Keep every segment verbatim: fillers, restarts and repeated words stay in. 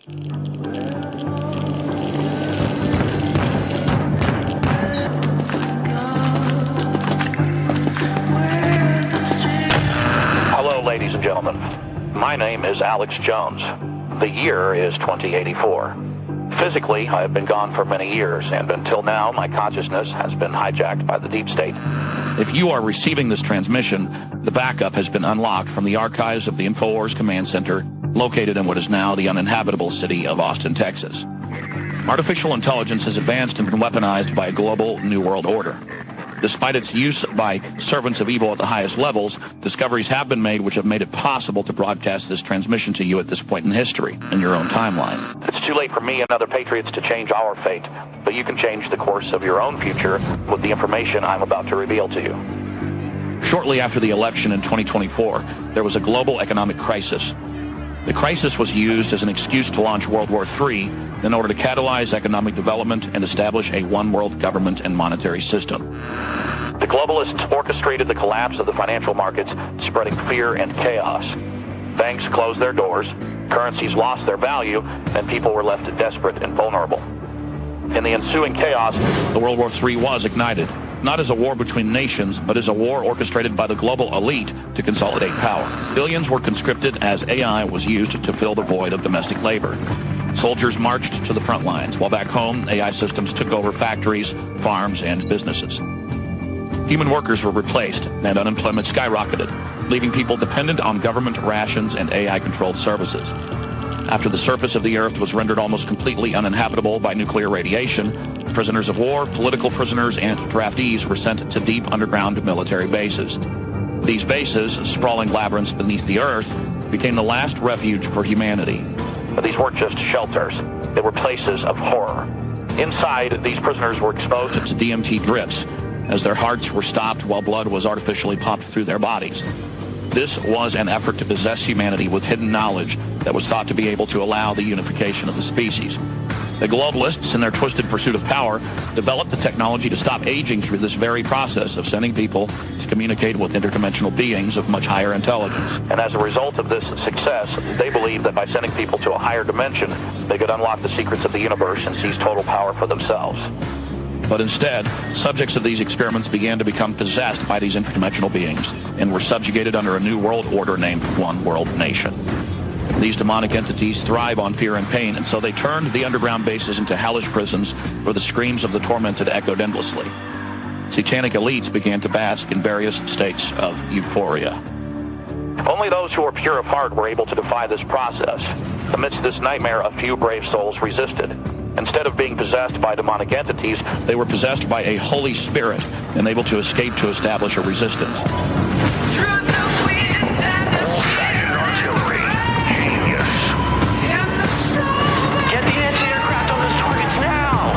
Hello, ladies and gentlemen. My name is Alex Jones. The year is twenty eighty-four. Physically, I have been gone for many years, and until now, my consciousness has been hijacked by the deep state. If you are receiving this transmission, the backup has been unlocked from the archives of the InfoWars Command Center, located in what is now the uninhabitable city of Austin, Texas. Artificial intelligence has advanced and been weaponized by a global New World Order. Despite its use by servants of evil at the highest levels, discoveries have been made which have made it possible to broadcast this transmission to you at this point in history, in your own timeline. It's too late for me and other patriots to change our fate, but you can change the course of your own future with the information I'm about to reveal to you. Shortly after the election in twenty twenty-four, there was a global economic crisis. The crisis was used as an excuse to launch World War Three in order to catalyze economic development and establish a one-world government and monetary system. The globalists orchestrated the collapse of the financial markets, spreading fear and chaos. Banks closed their doors, currencies lost their value, and people were left desperate and vulnerable. In the ensuing chaos, the World War Three was ignited, not as a war between nations, but as a war orchestrated by the global elite to consolidate power. Billions were conscripted as A I was used to fill the void of domestic labor. Soldiers marched to the front lines, while back home, A I systems took over factories, farms, and businesses. Human workers were replaced, and unemployment skyrocketed, leaving people dependent on government rations and A I-controlled services. After the surface of the Earth was rendered almost completely uninhabitable by nuclear radiation, prisoners of war, political prisoners, and draftees were sent to deep underground military bases. These bases, sprawling labyrinths beneath the Earth, became the last refuge for humanity. But these weren't just shelters. They were places of horror. Inside, these prisoners were exposed to D M T drips, as their hearts were stopped while blood was artificially pumped through their bodies. This was an effort to possess humanity with hidden knowledge that was thought to be able to allow the unification of the species. The globalists, in their twisted pursuit of power, developed the technology to stop aging through this very process of sending people to communicate with interdimensional beings of much higher intelligence. And as a result of this success, they believed that by sending people to a higher dimension, they could unlock the secrets of the universe and seize total power for themselves. But instead, subjects of these experiments began to become possessed by these interdimensional beings and were subjugated under a new world order named One World Nation. These demonic entities thrive on fear and pain, and so they turned the underground bases into hellish prisons where the screams of the tormented echoed endlessly. Satanic elites began to bask in various states of euphoria. Only those who were pure of heart were able to defy this process. Amidst this nightmare, a few brave souls resisted. Instead of being possessed by demonic entities, they were possessed by a Holy Spirit and able to escape to establish a resistance. Get the anti-aircraft on those targets now!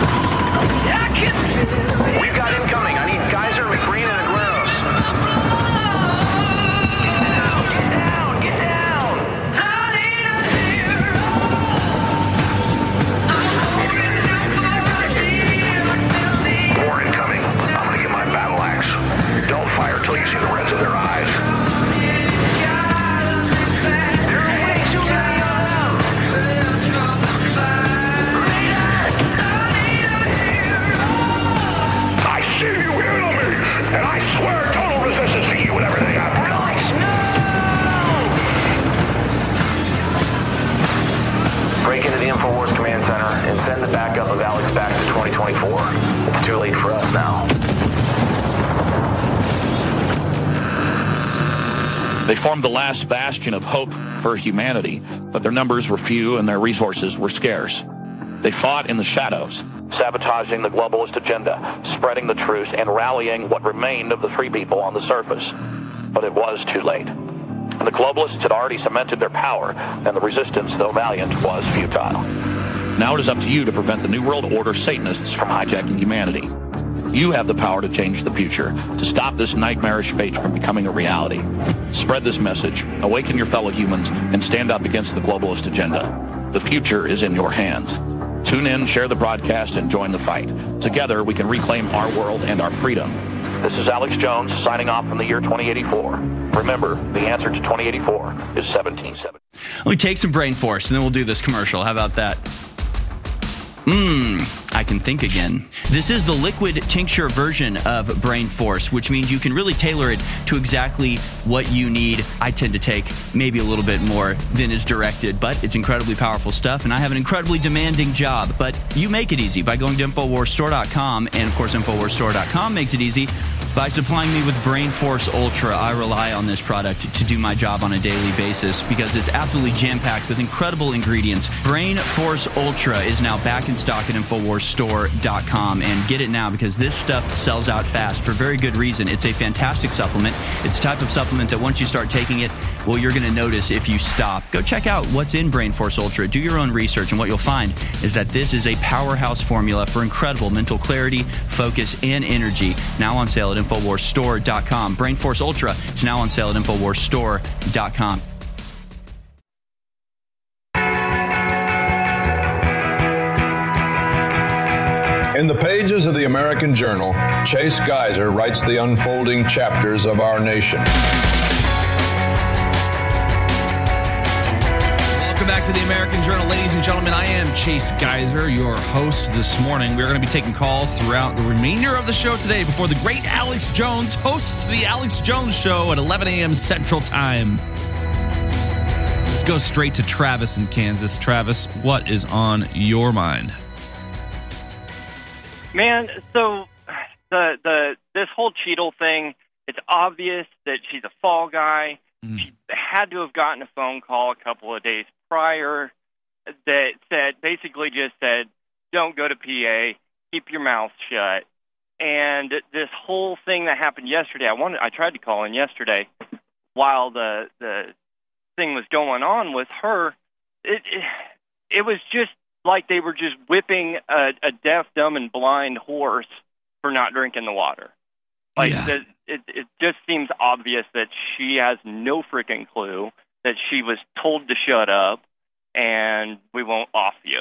We've got incoming. I need Geyser, McBreen, and Agueros. Get down! Get down! More incoming. I'm gonna get my battle axe. Don't fire till you see the reds of their eyes. There are way too many of them! I see you enemy, and I swear total resistance to you with everything I've got. Alex, no! Break into the InfoWars Command Center and send the backup of Alex back to twenty twenty-four. It's too late for us now. They formed the last bastion of hope for humanity, but their numbers were few and their resources were scarce. They fought in the shadows, sabotaging the globalist agenda, spreading the truth, and rallying what remained of the free people on the surface. But it was too late. The globalists had already cemented their power, and the resistance, though valiant, was futile. Now it is up to you to prevent the New World Order Satanists from hijacking humanity. You have the power to change the future, to stop this nightmarish fate from becoming a reality. Spread this message, awaken your fellow humans, and stand up against the globalist agenda. The future is in your hands. Tune in, share the broadcast, and join the fight. Together, we can reclaim our world and our freedom. This is Alex Jones, signing off from the year twenty eighty-four. Remember, the answer to twenty eighty-four is seventeen seventy. Let me take some brain force, and then we'll do this commercial. How about that? Mmm, I can think again. This is the liquid tincture version of Brain Force, which means you can really tailor it to exactly what you need. I tend to take maybe a little bit more than is directed, but it's incredibly powerful stuff, and I have an incredibly demanding job. But you make it easy by going to Infowars Store dot com, and of course Infowars Store dot com makes it easy by supplying me with Brain Force Ultra. I rely on this product to do my job on a daily basis because it's absolutely jam-packed with incredible ingredients. Brain Force Ultra is now back in stock at Infowars Store dot com, and get it now because this stuff sells out fast for very good reason. It's a fantastic supplement. It's a type of supplement that once you start taking it, well, you're going to notice if you stop. Go check out what's in Brain Force Ultra. Do your own research, and what you'll find is that this is a powerhouse formula for incredible mental clarity, focus, and energy. Now on sale at Infowars Store dot com. Brain Force Ultra is now on sale at Infowars Store dot com. In the pages of the American Journal, Chase Geiser writes the unfolding chapters of our nation. Welcome back to the American Journal, ladies and gentlemen. I am Chase Geiser, your host this morning. We're going to be taking calls throughout the remainder of the show today before the great Alex Jones hosts the Alex Jones Show at eleven a.m. Central Time. Let's go straight to Travis in Kansas. Travis, what is on your mind? Man, so the the this whole Cheadle thing, it's obvious that she's a fall guy. Mm. She had to have gotten a phone call a couple of days prior that said, basically just said, don't go to P A, keep your mouth shut. And this whole thing that happened yesterday, I wanted, I tried to call in yesterday while the the thing was going on with her. It it, it was just like they were just whipping a, a deaf, dumb, and blind horse for not drinking the water. Like, yeah. the, it, it just seems obvious that she has no freaking clue, that she was told to shut up, and we won't off you.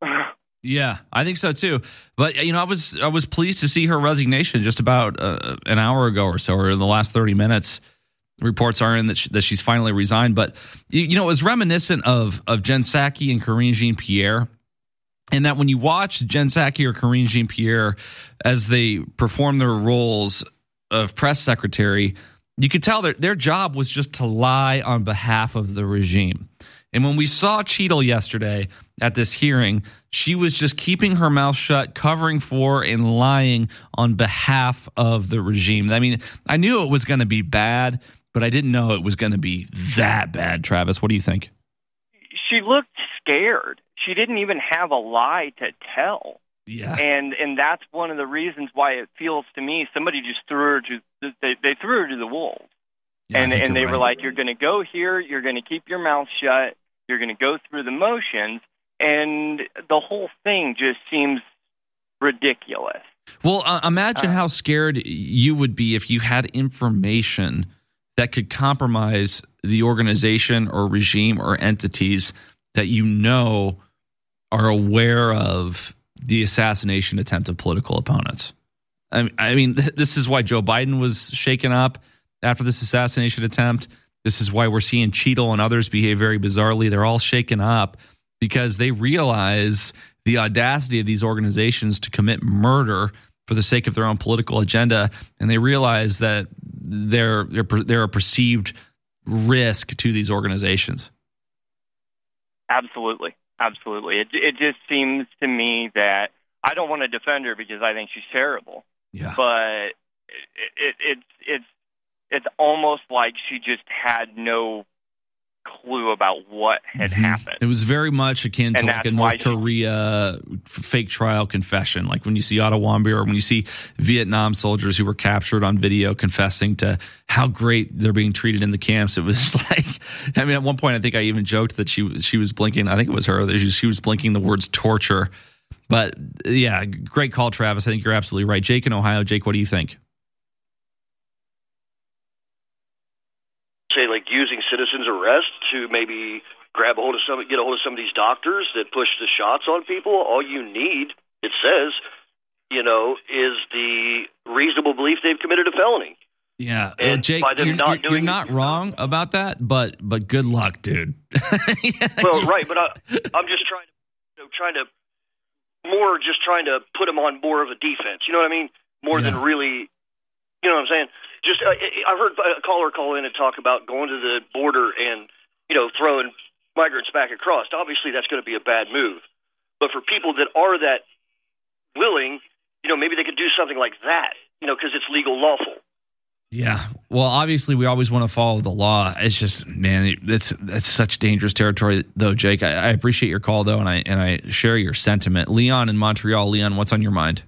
Yeah, I think so too. But you know, I was I was pleased to see her resignation just about uh, an hour ago or so, or in the last thirty minutes. Reports are in that, she, that she's finally resigned. But you, you know, it was reminiscent of of Jen Psaki and Karine Jean-Pierre. And that when you watch Jen Psaki or Karine Jean-Pierre as they perform their roles of press secretary, you could tell that their job was just to lie on behalf of the regime. And when we saw Cheadle yesterday at this hearing, she was just keeping her mouth shut, covering for and lying on behalf of the regime. I mean, I knew it was going to be bad, but I didn't know it was going to be that bad. Travis, what do you think? She looked scared. She didn't even have a lie to tell. Yeah. And and that's one of the reasons why it feels to me somebody just threw her to they, they threw her to the wolves. Yeah, and and they right. were like, you're going to go here, you're going to keep your mouth shut, you're going to go through the motions, and the whole thing just seems ridiculous. Well, uh, imagine uh, how scared you would be if you had information that could compromise the organization or regime or entities that you know are aware of the assassination attempt of political opponents. I, I mean, th- this is why Joe Biden was shaken up after this assassination attempt. This is why we're seeing Cheadle and others behave very bizarrely. They're all shaken up because they realize the audacity of these organizations to commit murder for the sake of their own political agenda, and they realize that they're they're they're a perceived risk to these organizations. Absolutely, absolutely. It it just seems to me that I don't want to defend her because I think she's terrible. Yeah. But it, it it's it's it's almost like she just had no clue about what had mm-hmm. happened. It was very much akin to and like a North Korea she, fake trial confession. Like when you see Otto Warmbier or when you see Vietnam soldiers who were captured on video confessing to how great they're being treated in the camps. It was like, I mean, at one point I think I even joked that she she was blinking. I think it was her. That she, she was blinking the words torture. But yeah, great call, Travis. I think you're absolutely right. Jake in Ohio. Jake, what do you think? Say, like using citizens arrest to maybe grab a hold of some, get a hold of some of these doctors that push the shots on people. All you need, it says, you know, is the reasonable belief they've committed a felony. Yeah, And uh, Jake, by them you're not not, doing you're not wrong about that, but but good luck, dude. Well, right, but I, I'm just trying to, you know, trying to more just trying to put them on more of a defense. You know what I mean? More Yeah. than really, you know what I'm saying? Just I, I heard a caller call in and talk about going to the border and, you know, throwing migrants back across. Obviously, that's going to be a bad move. But for people that are that willing, you know, maybe they could do something like that, you know, because it's legal, lawful. Yeah. Well, obviously, we always want to follow the law. It's just, man, it's that's such dangerous territory, though, Jake. I, I appreciate your call, though, and I and I share your sentiment. Leon in Montreal. Leon, what's on your mind?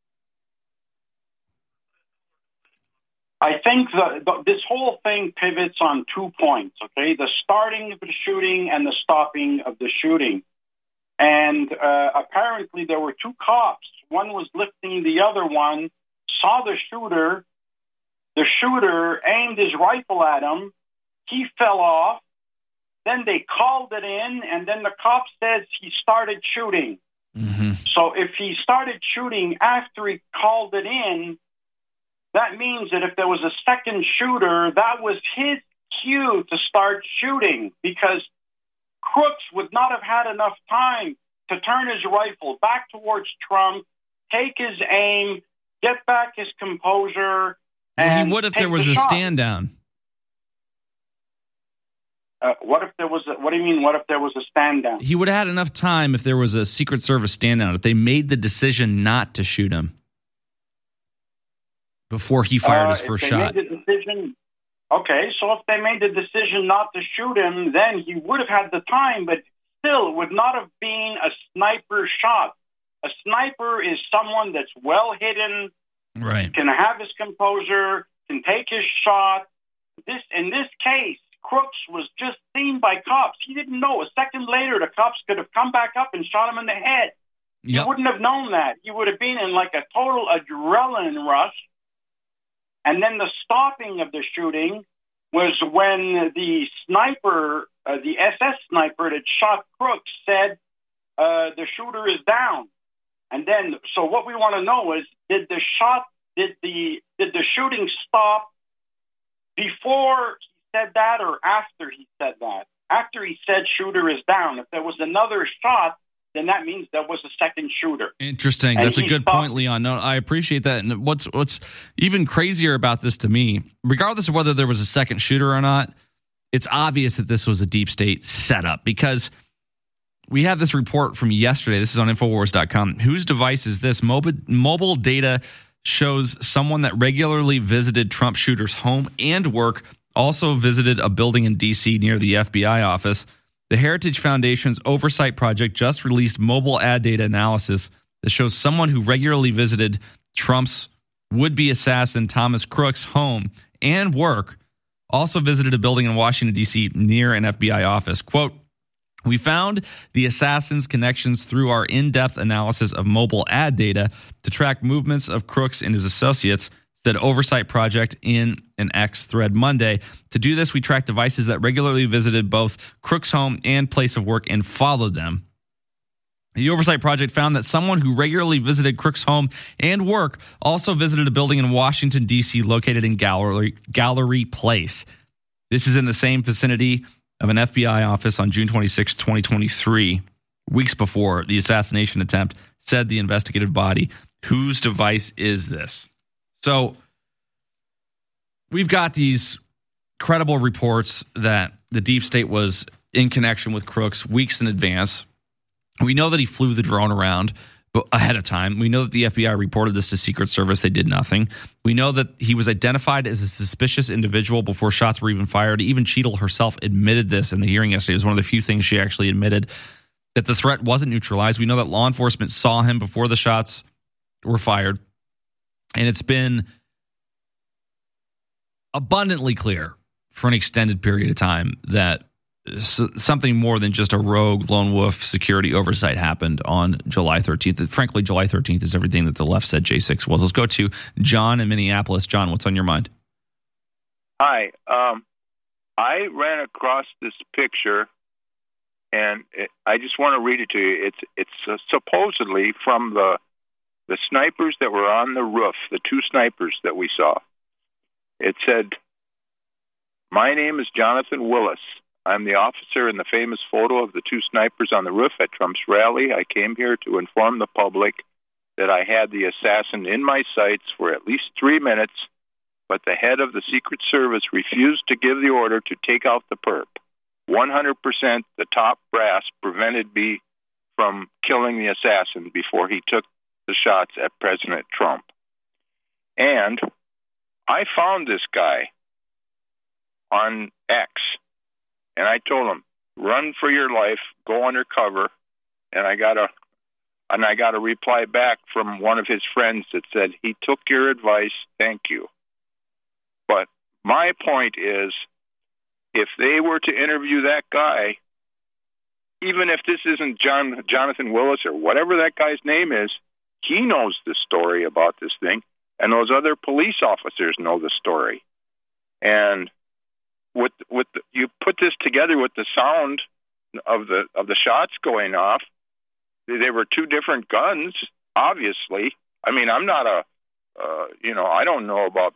I think the, the, this whole thing pivots on two points, okay? The starting of the shooting and the stopping of the shooting. And uh, apparently there were two cops. One was lifting the other one, saw the shooter. The shooter aimed his rifle at him. He fell off. Then they called it in, and then the cop says he started shooting. Mm-hmm. So if he started shooting after he called it in, that means that if there was a second shooter, that was his cue to start shooting, because Crooks would not have had enough time to turn his rifle back towards Trump, take his aim, get back his composure. Well, and he would if take there was the a shot. stand down. Uh, what if there was? A, what do you mean? What if there was a stand down? He would have had enough time if there was a Secret Service stand down. If they made the decision not to shoot him before he fired uh, his first if they shot. Made the decision, okay, so if they made the decision not to shoot him, then he would have had the time, but still it would not have been a sniper shot. A sniper is someone that's well hidden, Right. can have his composure, can take his shot. This in this case, Crooks was just seen by cops. He didn't know. A second later, the cops could have come back up and shot him in the head. Yep. He wouldn't have known that. He would have been in like a total adrenaline rush. And then the stopping of the shooting was when the sniper, uh, the S S sniper that shot Crooks, said uh, the shooter is down. And then, so what we want to know is, did the shot, did the did the shooting stop before he said that or after he said that? After he said shooter is down. If there was another shot, then that means there was a second shooter. Interesting. And That's a he good stopped. point, Leon. No, I appreciate that. And what's what's even crazier about this to me, regardless of whether there was a second shooter or not, it's obvious that this was a deep state setup, because we have this report from yesterday. This is on Infowars dot com. Whose device is this? Mobile, mobile data shows someone that regularly visited Trump shooter's home and work, also visited a building in D C near the F B I office. The Heritage Foundation's Oversight Project just released mobile ad data analysis that shows someone who regularly visited Trump's would-be assassin Thomas Crooks' home and work also visited a building in Washington, D C near an F B I office. Quote, "We found the assassin's connections through our in-depth analysis of mobile ad data to track movements of Crooks and his associates," said Oversight Project in an X thread Monday. To do this, we tracked devices that regularly visited both Crooks' home and place of work and followed them. The Oversight Project found that someone who regularly visited Crooks' home and work also visited a building in Washington, D C located in Gallery, Gallery Place. This is in the same vicinity of an F B I office on June twenty-sixth, twenty twenty-three, weeks before the assassination attempt, said the investigative body. Whose device is this? So we've got these credible reports that the deep state was in connection with Crooks weeks in advance. We know that he flew the drone around ahead of time. We know that the F B I reported this to Secret Service. They did nothing. We know that he was identified as a suspicious individual before shots were even fired. Even Cheadle herself admitted this in the hearing yesterday. It was one of the few things she actually admitted, that the threat wasn't neutralized. We know that law enforcement saw him before the shots were fired. And it's been abundantly clear for an extended period of time that something more than just a rogue lone wolf security oversight happened on July thirteenth. Frankly, July thirteenth is everything that the left said J six was. Let's go to John in Minneapolis. John, what's on your mind? Hi. Um, I ran across this picture, and it, I just want to read it to you. It's it's uh, supposedly from the the snipers that were on the roof, the two snipers that we saw. it said, "My name is Jonathan Willis. I'm the officer in the famous photo of the two snipers on the roof at Trump's rally. I came here to inform the public that I had the assassin in my sights for at least three minutes, but the head of the Secret Service refused to give the order to take out the perp. one hundred percent the top brass prevented me from killing the assassin before he took the shots at President Trump. And I found this guy on X, and I told him, run for your life, go undercover, and I got a and I got a reply back from one of his friends that said, he took your advice, thank you. But my point is, if they were to interview that guy, even if this isn't John Jonathan Willis or whatever that guy's name is, he knows the story about this thing, and those other police officers know the story. And with with the, you put this together with the sound of the of the shots going off, they were two different guns. Obviously, I mean, I'm not a uh, you know I don't know about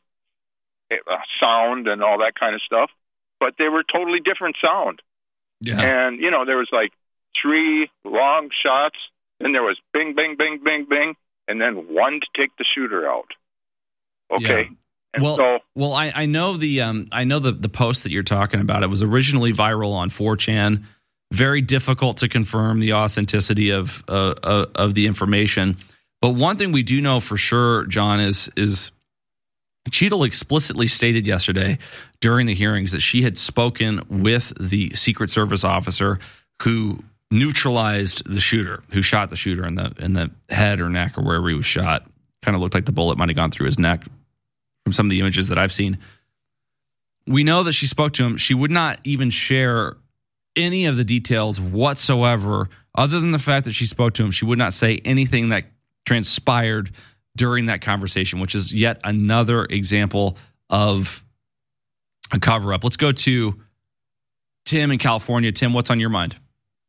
sound and all that kind of stuff, but they were totally different sound. Yeah. And you know, there was like three long shots, and there was bing, bing, bing, bing, bing, and then one to take the shooter out. Okay. Yeah. And well, so, well, I, I know the um, I know the the post that you're talking about. It was originally viral on four chan. Very difficult to confirm the authenticity of uh, uh, of the information. But one thing we do know for sure, John, is is Cheadle explicitly stated yesterday during the hearings that she had spoken with the Secret Service officer who neutralized the shooter, who shot the shooter in the in the head or neck or wherever he was shot. Kind of looked like the bullet might have gone through his neck from some of the images that I've seen. We know that she spoke to him. She would not even share any of the details whatsoever, other than the fact that she spoke to him. She would not say anything that transpired during that conversation, which is yet another example of a cover-up. Let's go to Tim in California. Tim, what's on your mind?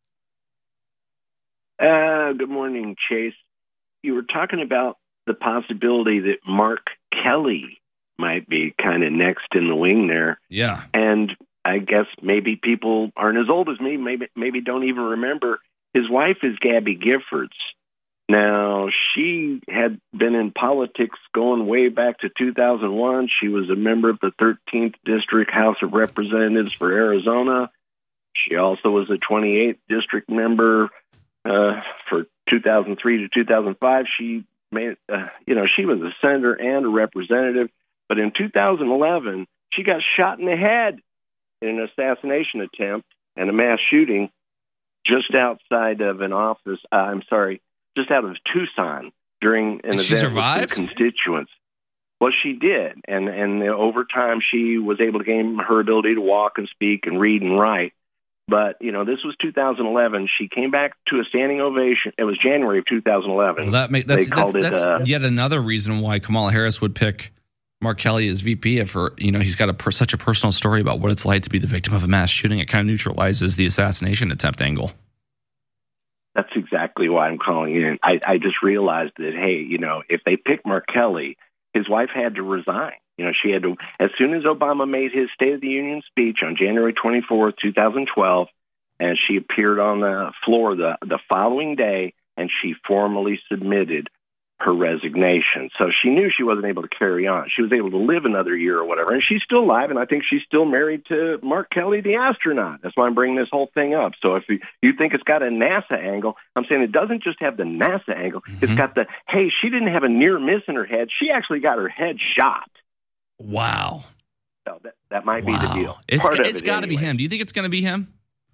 Uh, good morning, Chase. You were talking about the possibility that Mark Kelly might be kind of next in the wing there. Yeah. And I guess maybe people aren't as old as me, maybe maybe don't even remember. His wife is Gabby Giffords. Now, she had been in politics going way back to two thousand one. She was a member of the thirteenth District House of Representatives for Arizona. She also was a twenty-eighth District member uh, for two thousand three to two thousand five. She made, uh, you know, she was a senator and a representative. But in two thousand eleven, she got shot in the head in an assassination attempt and a mass shooting just outside of an office. Uh, I'm sorry. just out of Tucson during an and event she survived? with some constituents. Well, she did, and and over time she was able to gain her ability to walk and speak and read and write. But you know, this was two thousand eleven. She came back to a standing ovation. It was January of two thousand eleven. Well, that make, that's they called that's, it, that's uh, yet another reason why Kamala Harris would pick Mark Kelly as V P. If her, you know, he's got a per, such a personal story about what it's like to be the victim of a mass shooting. It kind of neutralizes the assassination attempt angle. That's exactly why I'm calling in. I, I just realized that, hey, you know, if they pick Mark Kelly, his wife had to resign. You know, she had to, as soon as Obama made his State of the Union speech on January twenty-fourth, twenty twelve, and she appeared on the floor the, the following day, and she formally submitted her resignation. So she knew she wasn't able to carry on. She was able to live another year or whatever, and she's still alive, and I think she's still married to Mark Kelly, the astronaut. That's why I'm bringing this whole thing up. So if you, you think it's got a NASA angle, I'm saying it doesn't just have the NASA angle. Mm-hmm. It's got the, hey, she didn't have a near miss in her head. She actually got her head shot. Wow. So that, that might wow. be the deal. It's, Part it's it got to anyway. be him. Do you think it's going to be him?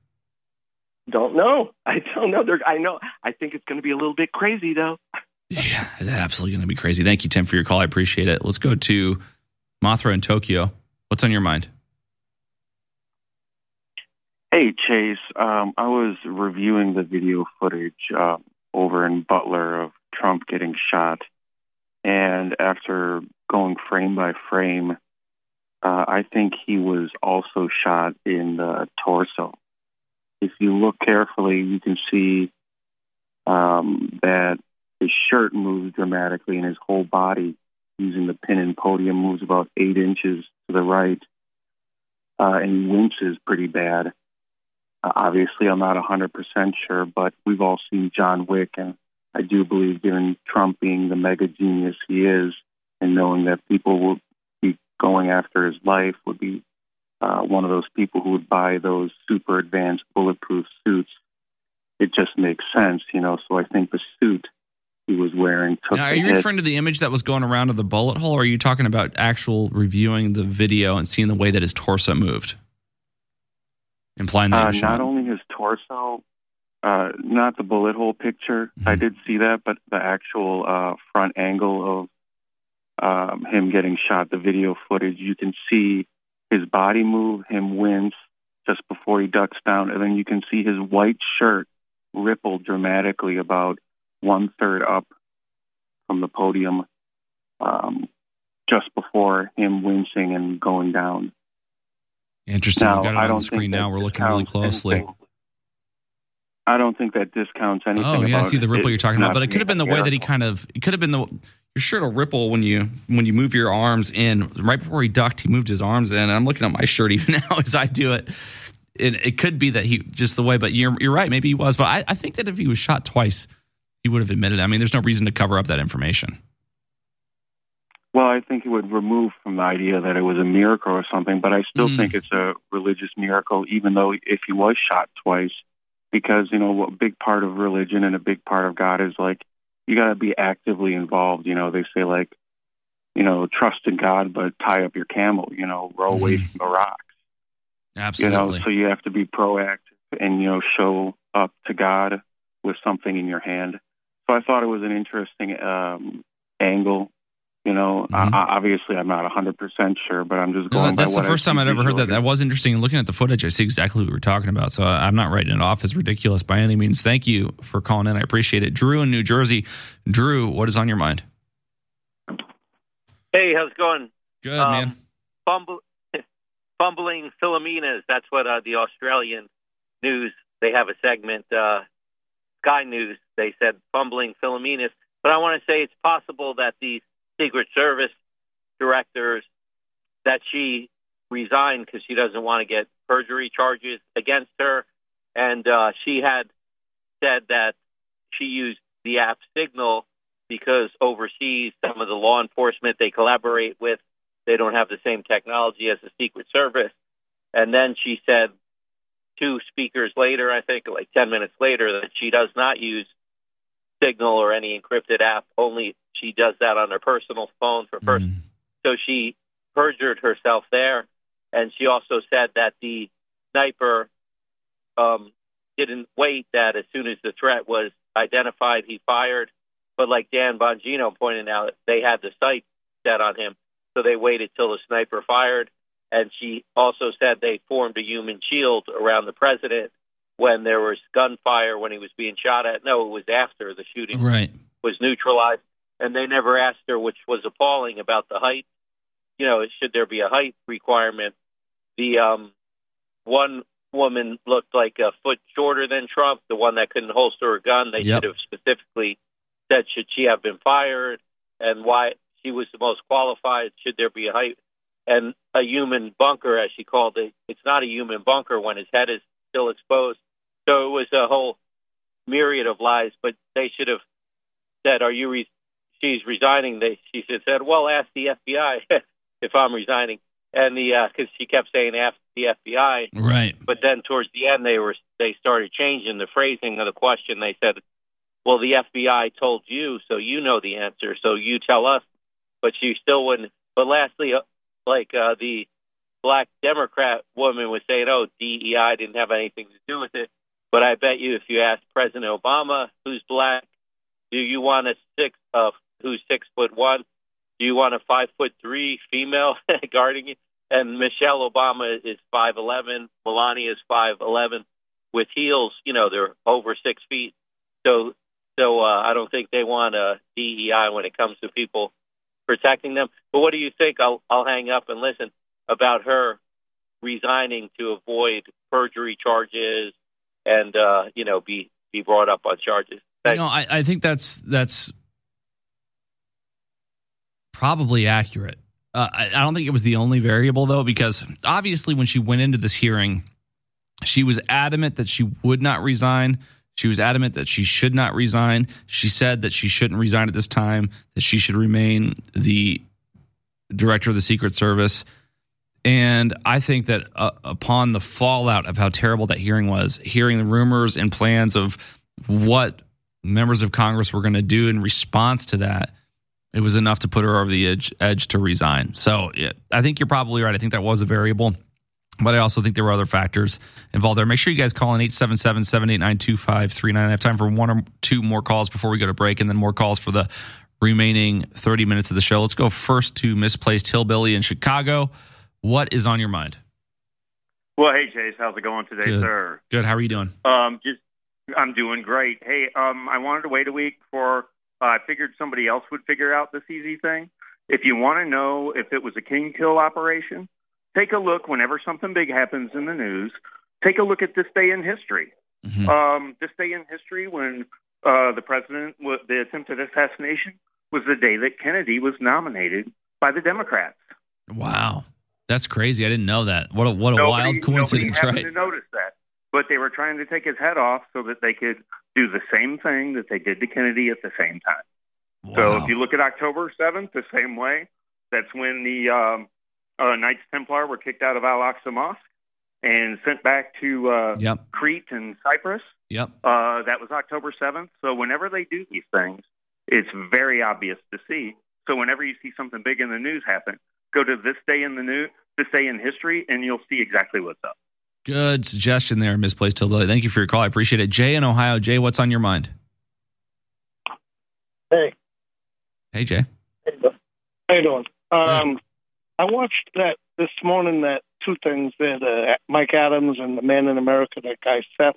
Don't know. I don't know. They're, I know. I think it's going to be a little bit crazy, though. Yeah, it's absolutely going to be crazy. Thank you, Tim, for your call. I appreciate it. Let's go to Mothra in Tokyo. What's on your mind? Hey, Chase. Um, I was reviewing the video footage uh, over in Butler of Trump getting shot. And after going frame by frame, uh, I think he was also shot in the torso. If you look carefully, you can see um, that his shirt moves dramatically and his whole body, using the pin and podium, moves about eight inches. to the right, uh, and he winces pretty bad. Uh, obviously, I'm not one hundred percent sure, but we've all seen John Wick, and I do believe given Trump being the mega genius he is, and knowing that people will be going after his life, would be uh, one of those people who would buy those super advanced bulletproof suits. It just makes sense, you know, so I think the suit he was wearing took now, are the you hit. referring to the image that was going around of the bullet hole, or are you talking about actual reviewing the video and seeing the way that his torso moved? Implying that he Uh, was shot. not only his torso, uh, not the bullet hole picture. Mm-hmm. I did see that, but the actual uh, front angle of um, him getting shot, the video footage, you can see his body move, him wince just before he ducks down, and then you can see his white shirt ripple dramatically about one-third up from the podium um, just before him wincing and going down. Interesting. Now, We've got it I on don't the screen think now. that We're looking really discounts closely. anything. I don't think that discounts anything. Oh, yeah, I about see the ripple it you're talking about, not but it could have been the being way a that he kind of, it could have been the, your shirt will ripple when you, when you move your arms in. Right before he ducked, he moved his arms in, and I'm looking at my shirt even now as I do it. It, it could be that he, just the way, but you're, you're right, maybe he was, but I, I think that if he was shot twice, he would have admitted it. I mean, there's no reason to cover up that information. Well, I think it would remove from the idea that it was a miracle or something, but I still Mm. think it's a religious miracle, even though if he was shot twice, because, you know, a big part of religion and a big part of God is like, you got to be actively involved. You know, they say like, you know, trust in God, but tie up your camel, you know, row mm-hmm. away from the rocks. Absolutely. You know, so you have to be proactive and, you know, show up to God with something in your hand. So I thought it was an interesting um, angle. You know, mm-hmm. uh, obviously I'm not one hundred percent sure, but I'm just going no, by that's what the first I time I'd ever heard that. visually. That was interesting. Looking at the footage, I see exactly what we were talking about. So I'm not writing it off as ridiculous by any means. Thank you for calling in. I appreciate it. Drew in New Jersey. Drew, what is on your mind? Hey, how's it going? Good, um, man. Fumble, fumbling Philomenas. That's what uh, the Australian news, they have a segment, uh, Sky News, they said fumbling Philomenas. But I want to say it's possible that these Secret Service directors, that she resigned because she doesn't want to get perjury charges against her. And uh, she had said that she used the app Signal because overseas, some of the law enforcement they collaborate with, they don't have the same technology as the Secret Service. And then she said two speakers later, I think like ten minutes later, that she does not use Signal or any encrypted app. Only she does that on her personal phone for first. Mm. So she perjured herself there. And she also said that the sniper um, didn't wait, that as soon as the threat was identified, he fired. But like Dan Bongino pointed out, they had the sight set on him. So they waited till the sniper fired. And she also said they formed a human shield around the president when there was gunfire, when he was being shot at. No, it was after the shooting right. was neutralized. And they never asked her, which was appalling, about the height. You know, should there be a height requirement? The um, one woman looked like a foot shorter than Trump, the one that couldn't holster her gun. They yep. should have specifically said, should she have been fired, and why she was the most qualified? Should there be a height? And a human bunker, as she called it. It's not a human bunker when his head is still exposed. So it was a whole myriad of lies, but they should have said, are you, re- she's resigning. They, she should have said, well, ask the F B I if I'm resigning. And the, uh, cause she kept saying, ask the F B I. Right. But then towards the end, they were, they started changing the phrasing of the question. They said, well, the F B I told you, so you know the answer. So you tell us, but she still wouldn't. But lastly, uh, like, uh, the black Democrat woman was saying, oh, D E I didn't have anything to do with it. But I bet you if you ask President Obama, who's black, do you want a six, uh, who's six foot one? Do you want a five foot three female guarding you? And Michelle Obama is five eleven. Melania is five eleven with heels. You know, they're over six feet. So, so uh, I don't think they want a D E I when it comes to people protecting them. But what do you think? I'll, I'll hang up and listen about her resigning to avoid perjury charges and, uh, you know, be, be brought up on charges. You know, I, I think that's that's probably accurate. Uh, I, I don't think it was the only variable, though, because obviously when she went into this hearing, she was adamant that she would not resign. She was adamant that she should not resign. She said that she shouldn't resign at this time, that she should remain the director of the Secret Service. And I think that uh, upon the fallout of how terrible that hearing was, hearing the rumors and plans of what members of Congress were going to do in response to that, it was enough to put her over the edge, edge to resign. So yeah, I think you're probably right. I think that was a variable. But I also think there were other factors involved there. Make sure you guys call in eight seven seven, seven eight nine, two five three nine. I have time for one or two more calls before we go to break, and then more calls for the remaining thirty minutes of the show. Let's go first to Misplaced Hillbilly in Chicago. What is on your mind? Well, hey, Chase. How's it going today, Good. sir? Good. How are you doing? Um, just I'm doing great. Hey, um, I wanted to wait a week for uh, I figured somebody else would figure out this easy thing. If you want to know if it was a king kill operation, take a look whenever something big happens in the news. Take a look at this day in history. Mm-hmm. Um, this day in history when uh, the president, the attempted assassination, was the day that Kennedy was nominated by the Democrats. Wow. That's crazy. I didn't know that. What a, what a nobody, wild coincidence, nobody right? to notice that. But they were trying to take his head off so that they could do the same thing that they did to Kennedy at the same time. Wow. So if you look at October seventh, the same way, that's when the um, uh, Knights Templar were kicked out of Al-Aqsa Mosque and sent back to uh, yep. Crete and Cyprus. Yep. Uh, that was October seventh. So whenever they do these things, it's very obvious to see. So whenever you see something big in the news happen, go to this day in the news, this day in history, and you'll see exactly what's up. Good suggestion there, Misplaced Hillbilly. Thank you for your call. I appreciate it. Jay in Ohio. Jay, what's on your mind? Hey. Hey, Jay. How you doing? Um, I watched that this morning, that two things there, the Mike Adams and the Man in America, that guy Seth,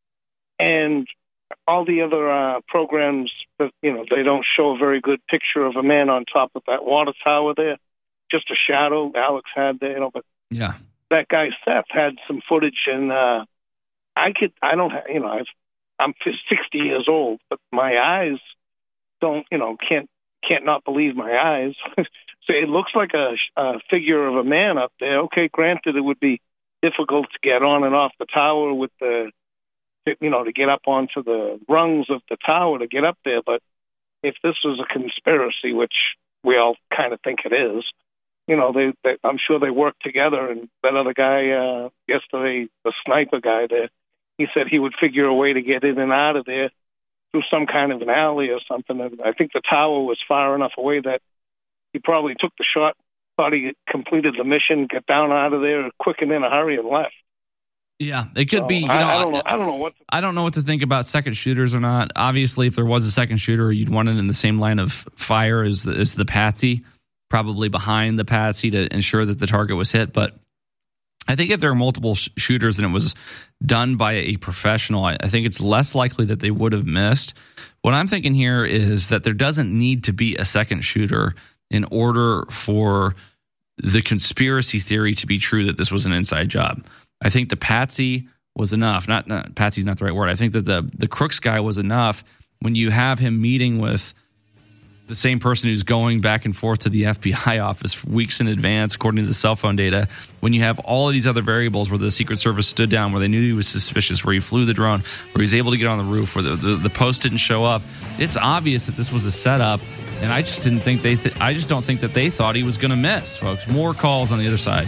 and all the other uh, programs that, you know, they don't show a very good picture of a man on top of that water tower there, just a shadow Alex had there, you know, but yeah, that guy Seth had some footage, and uh, I could, I don't, have, you know, I've, I'm sixty years old, but my eyes don't, you know, can't, can't not believe my eyes. So it looks like a, a figure of a man up there. Okay, granted, it would be difficult to get on and off the tower with the, you know, to get up onto the rungs of the tower to get up there. But if this was a conspiracy, which we all kind of think it is, you know, they, they I'm sure they worked together. And that other guy uh, yesterday, the sniper guy there, he said he would figure a way to get in and out of there through some kind of an alley or something. And I think the tower was far enough away that he probably took the shot, thought he completed the mission, got down out of there quick and in a hurry and left. Yeah, it could so, be. You know, I, I don't know. I don't know what. To, I don't know what to think about second shooters or not. Obviously, if there was a second shooter, you'd want it in the same line of fire as the, as the patsy, probably behind the patsy to ensure that the target was hit. But I think if there are multiple sh- shooters and it was done by a professional, I, I think it's less likely that they would have missed. What I'm thinking here is that there doesn't need to be a second shooter in order for the conspiracy theory to be true that this was an inside job. I think the patsy was enough. Not, not patsy's not the right word. I think that the the Crooks guy was enough when you have him meeting with the same person who's going back and forth to the F B I office weeks in advance, according to the cell phone data. When you have all of these other variables where the Secret Service stood down, where they knew he was suspicious, where he flew the drone, where he was able to get on the roof, where the, the, the post didn't show up, it's obvious that this was a setup. And I just didn't think they. Th- I just don't think that they thought he was going to miss, folks. More calls on the other side.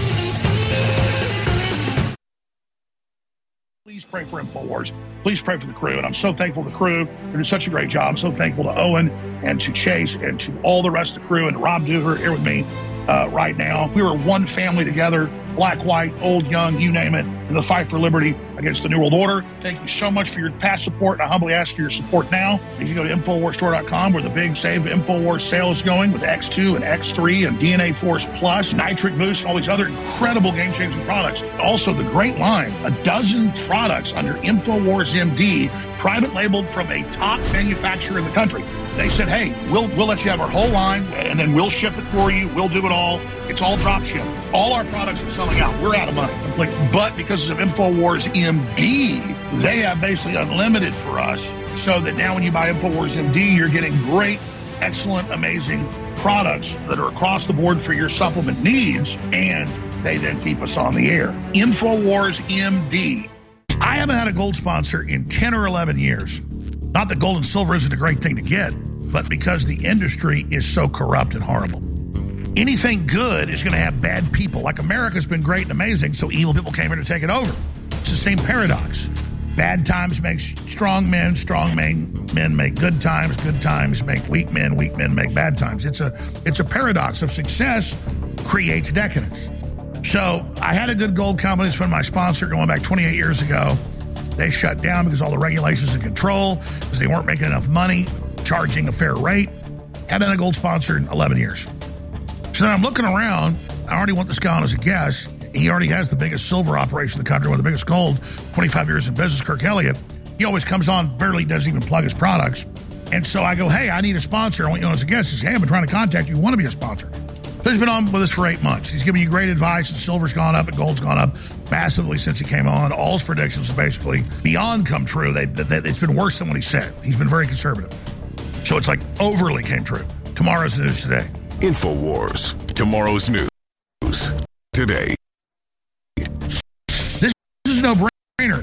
Please pray for InfoWars. Please pray for the crew. And I'm so thankful to the crew. They're doing such a great job. I'm so thankful to Owen and to Chase and to all the rest of the crew and Rob Duher here with me uh, right now. We were one family together, black, white, old, young, you name it, in the fight for liberty against the New World Order. Thank you so much for your past support, and I humbly ask for your support now. If you go to Infowars Store dot com, where the big Save Infowars sale is going with X two and X three and D N A Force Plus, Nitric Boost, and all these other incredible game-changing products. Also, the great line, a dozen products under Infowars M D, private labeled from a top manufacturer in the country. They said, hey, we'll we'll let you have our whole line, and then we'll ship it for you. We'll do it all. It's all drop ship. All our products are selling out. We're out of money. Like, but because of Infowars M D, they have basically unlimited for us, so that now when you buy Infowars M D, you're getting great, excellent, amazing products that are across the board for your supplement needs, and they then keep us on the air. InfoWars M D. I haven't had a gold sponsor in ten or eleven years. Not that gold and silver isn't a great thing to get, but because the industry is so corrupt and horrible. Anything good is going to have bad people. Like America's been great and amazing, so evil people came here to take it over. It's the same paradox. Bad times make strong men, strong men, men make good times, good times make weak men, weak men make bad times. It's a it's a paradox of success creates decadence. So I had a good gold company. It's been my sponsor going back twenty-eight years ago. They shut down because all the regulations and control, because they weren't making enough money, charging a fair rate. Haven't had a gold sponsor in eleven years. So then I'm looking around. I already want this guy on as a guest. He already has the biggest silver operation in the country, one of the biggest gold, twenty-five years in business, Kirk Elliott. He always comes on, barely doesn't even plug his products. And so I go, hey, I need a sponsor. I want you on as a guest. He says, hey, I've been trying to contact you. You want to be a sponsor? So he's been on with us for eight months. He's giving you great advice, and silver's gone up and gold's gone up massively since he came on. All his predictions have basically beyond come true. They, they, it's been worse than what he said. He's been very conservative. So it's like overly came true. Tomorrow's news today. InfoWars. Tomorrow's news today. This is a no-brainer.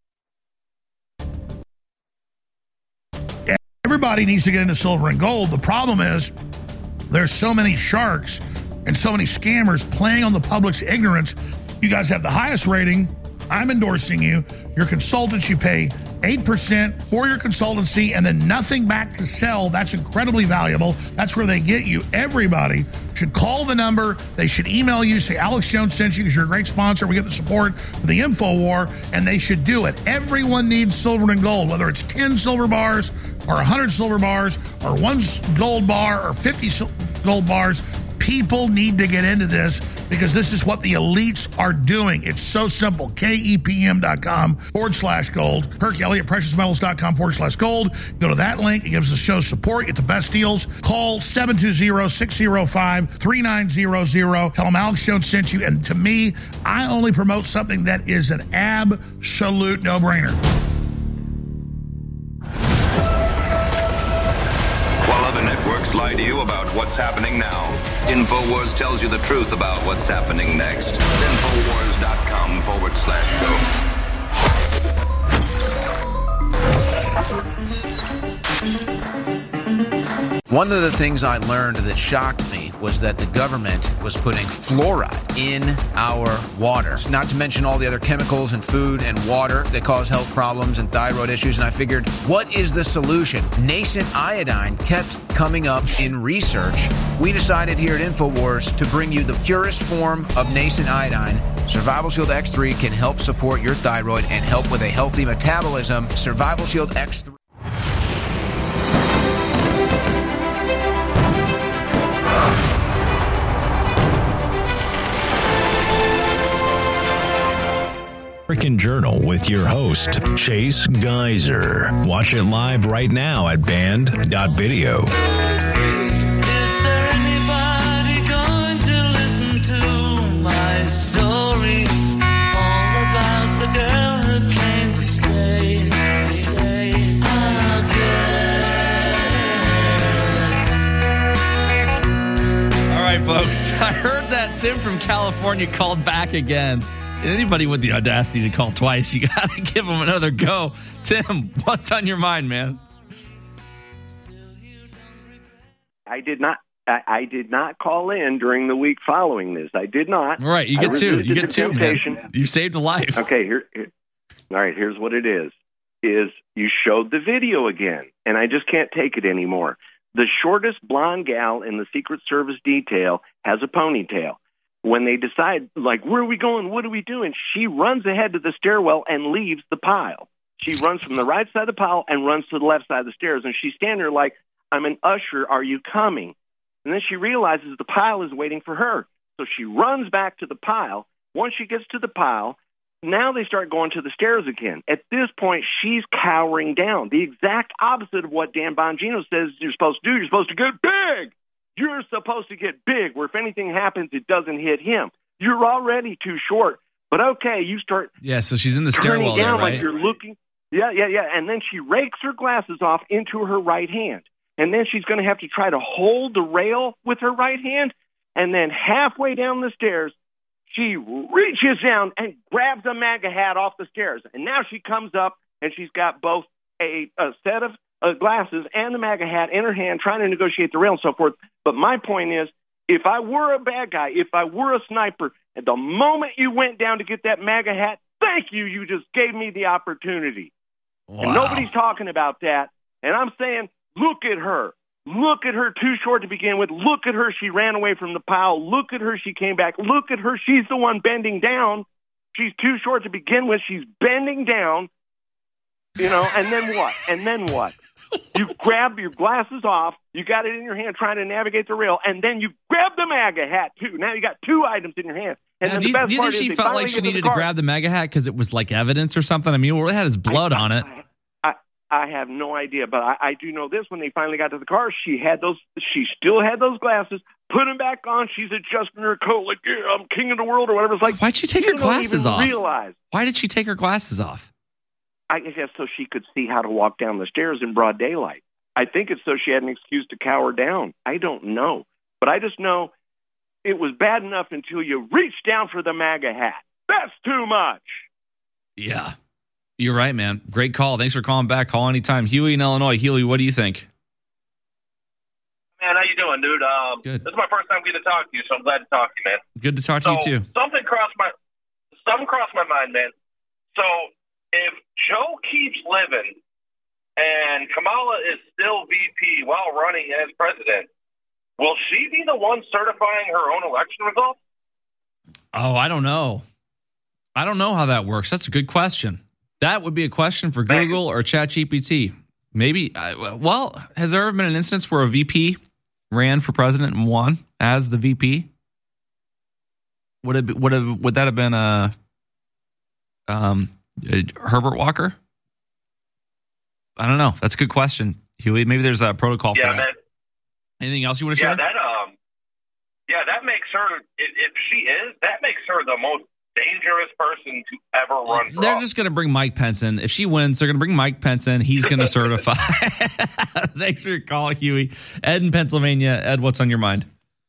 Everybody needs to get into silver and gold. The problem is there's so many sharks and so many scammers playing on the public's ignorance. You guys have the highest rating. I'm endorsing you. Your consultants, you pay eight percent for your consultancy and then nothing back to sell. That's incredibly valuable. That's where they get you. Everybody should call the number. They should email you, say Alex Jones sent you because you're a great sponsor. We get the support for the Info War, and they should do it. Everyone needs silver and gold, whether it's ten silver bars or one hundred silver bars or one gold bar or fifty gold bars. People need to get into this because this is what the elites are doing. It's so simple. KEPM.com forward slash gold. Kirk Elliott, preciousmetals.com forward slash gold. Go to that link. It gives the show support. Get the best deals. Call seven two zero, six zero five, three nine zero zero. Tell them Alex Jones sent you. And to me, I only promote something that is an absolute no-brainer. While other networks lie to you about what's happening now, InfoWars tells you the truth about what's happening next. Infowars.com forward slash go. One of the things I learned that shocked me was that the government was putting fluoride in our water. Not to mention all the other chemicals in food and water that cause health problems and thyroid issues. And I figured, what is the solution? Nascent iodine kept coming up in research. We decided here at InfoWars to bring you the purest form of nascent iodine. Survival Shield X three can help support your thyroid and help with a healthy metabolism. Survival Shield X three. American Journal with your host, Chase Geyser. Watch it live right now at band dot video. All right, folks. I heard that Tim from California called back again. Anybody with the audacity to call twice, you got to give them another go. Tim, what's on your mind, man? I did not. I, I did not call in during the week following this. I did not. All right, you get two. You get two, man. You saved a life. Okay, here, here. All right, here's what it is. Is you showed the video again, and I just can't take it anymore. The shortest blonde gal in the Secret Service detail has a ponytail. When they decide, like, where are we going? What are we doing? She runs ahead to the stairwell and leaves the pile. She runs from the right side of the pile and runs to the left side of the stairs. And she's standing there like, I'm an usher. Are you coming? And then she realizes the pile is waiting for her. So she runs back to the pile. Once she gets to the pile, now they start going to the stairs again. At this point, she's cowering down. The exact opposite of what Dan Bongino says you're supposed to do. You're supposed to get big. You're supposed to get big, where if anything happens, it doesn't hit him. You're already too short. But okay, you start Yeah, so she's in the stairwell turning down there, right? like you're looking. Yeah, yeah, yeah. And then she rakes her glasses off into her right hand. and then she's going to have to try to hold the rail with her right hand, and then halfway down the stairs, she reaches down and grabs a MAGA hat off the stairs. And now she comes up, and she's got both a, a set of uh, glasses and the MAGA hat in her hand, trying to negotiate the rail and so forth. But my point is, if I were a bad guy, if I were a sniper, at the moment you went down to get that MAGA hat, thank you, you just gave me the opportunity. Wow. And nobody's talking about that. And I'm saying, look at her. Look at her, too short to begin with. Look at her, she ran away from the pile. Look at her, she came back. Look at her, she's the one bending down. She's too short to begin with. She's bending down, you know, and then what? And then what? You grab your glasses off, you got it in your hand trying to navigate the rail, and then you grab the MAGA hat, too. Now you got two items in your hand. And Now, then do the you, best do you part think is she they felt finally like she get to the needed to car. grab the MAGA hat because it was like evidence or something? I mean, it had his blood on it. I, I have no idea, but I, I do know this. When they finally got to the car, she had those. She still had those glasses. Put them back on. She's adjusting her coat like, yeah, I'm king of the world or whatever. It's like, why'd she take her you don't glasses even off? Realize. Why did she take her glasses off? I guess so she could see how to walk down the stairs in broad daylight. I think it's so she had an excuse to cower down. I don't know, but I just know it was bad enough until you reached down for the MAGA hat. That's too much. Yeah. You're right, man. Great call. Thanks for calling back. Call anytime. Huey in Illinois. Huey, what do you think? Man, how you doing, dude? Um, Good. This is my first time getting to talk to you, so I'm glad to talk to you, man. Good to talk to so, you, too. Something crossed my something crossed my mind, man. So if Joe keeps living and Kamala is still V P while running as president, will she be the one certifying her own election results? Oh, I don't know. I don't know how that works. That's a good question. That would be a question for Google or ChatGPT. Maybe. Uh, well, has there ever been an instance where a V P ran for president and won as the V P? Would it be, would have would that have been a um a Herbert Walker? I don't know. That's a good question, Huey. Maybe there's a protocol Yeah, for that. man. Anything else you want to Yeah, share? that um, yeah, that makes her. If, if she is, that makes her the most dangerous person to ever run for They're office. just going to bring Mike Pence in. If she wins, they're going to bring Mike Pence in. He's going to certify. Thanks for your call, Huey. Ed in Pennsylvania. Ed, what's on your mind?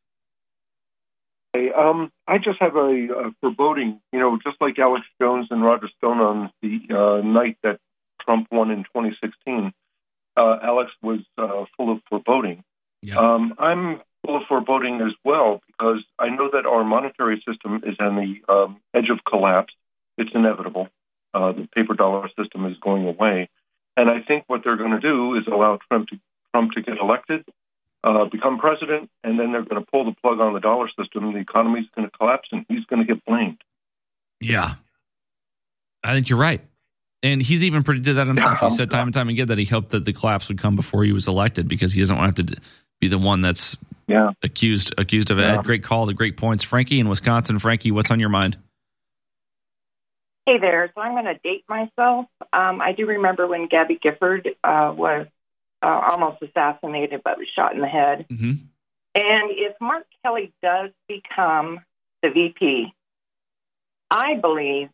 Hey, um, I just have a, a foreboding, you know, just like Alex Jones and Roger Stone on the uh, night that Trump won in twenty sixteen. Uh, Alex was uh, full of foreboding. Yeah. Um, I'm full of foreboding as well because I know that our monetary system is on the um, edge of collapse. It's inevitable. Uh, the paper dollar system is going away. And I think what they're going to do is allow Trump to, Trump to get elected, uh, become president, and then they're going to pull the plug on the dollar system. The economy is going to collapse, and he's going to get blamed. Yeah. I think you're right. And he's even predicted that himself. He said time and time again that he hoped that the collapse would come before he was elected because he doesn't want to have to be the one that's yeah. accused accused of Yeah. Ed. Great call. The great points. Frankie in Wisconsin. Frankie, what's on your mind? Hey there. So I'm going to date myself. Um, I do remember when Gabby Gifford uh, was uh, almost assassinated but was shot in the head. Mm-hmm. And if Mark Kelly does become the V P, I believe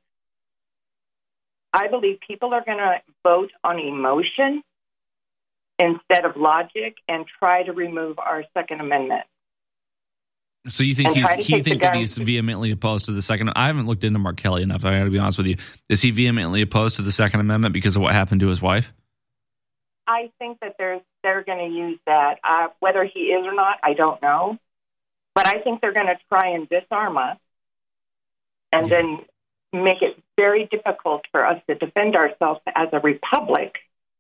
I believe people are going to vote on emotion instead of logic and try to remove our Second Amendment. So you think And he's, try to you take think the that guns- he's vehemently opposed to the Second? I haven't looked into Mark Kelly enough. I got to be honest with you. Is he vehemently opposed to the Second Amendment because of what happened to his wife? I think that there's, they're going to use that. Uh, whether he is or not, I don't know. But I think they're going to try and disarm us and Yeah. then make it very difficult for us to defend ourselves as a republic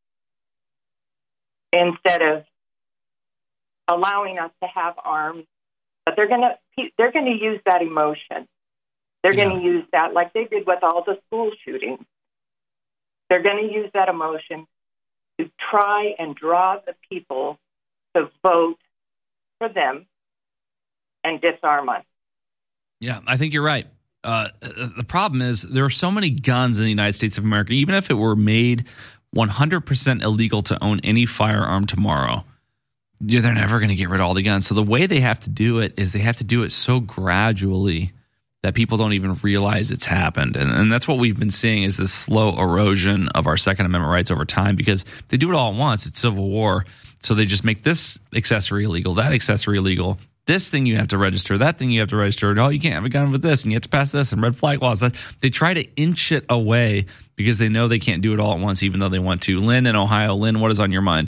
instead of allowing us to have arms. But they're going to they're going to use that emotion. They're going to use that like they did with all the school shootings. They're going to use that emotion to try and draw the people to vote for them and disarm us. Yeah, I think you're right. Uh, the problem is there are so many guns in the United States of America. Even if it were made one hundred percent illegal to own any firearm tomorrow, yeah, they're never going to get rid of all the guns. So the way they have to do it is they have to do it so gradually that people don't even realize it's happened. And, and that's what we've been seeing is this slow erosion of our Second Amendment rights over time because they do it all at once. It's civil war. So they just make this accessory illegal, that accessory illegal. This thing you have to register, that thing you have to register. No, you can't have a gun with this, and you have to pass this, and red flag laws. They try to inch it away because they know they can't do it all at once, even though they want to. Lynn in Ohio. Lynn, what is on your mind?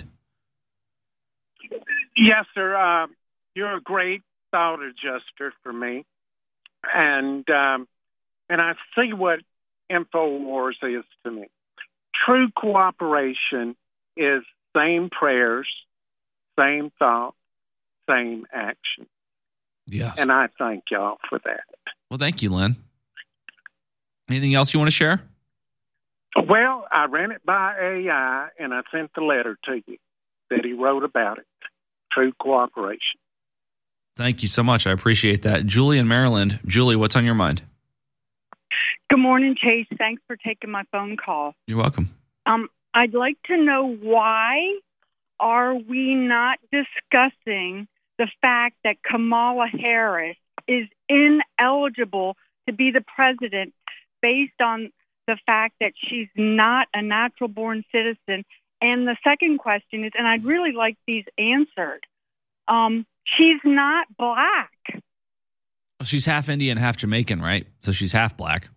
Yes, sir. Uh, you're a great thought adjuster for me. And um, and I see what InfoWars is to me. True cooperation is same prayers, same thought, same action. Yeah. And I thank y'all for that. Well, thank you, Lynn. Anything else you want to share? Well, I ran it by A I, and I sent the letter to you that he wrote about it. True cooperation. Thank you so much. I appreciate that. Julie in Maryland. Julie, what's on your mind? Good morning, Chase. Thanks for taking my phone call. You're welcome. Um, I'd like to know why are we not discussing the fact that Kamala Harris is ineligible to be the president based on the fact that she's not a natural-born citizen? And the second question is, and I'd really like these answered, um, she's not black. Well, she's half Indian, half Jamaican, right? So she's half black.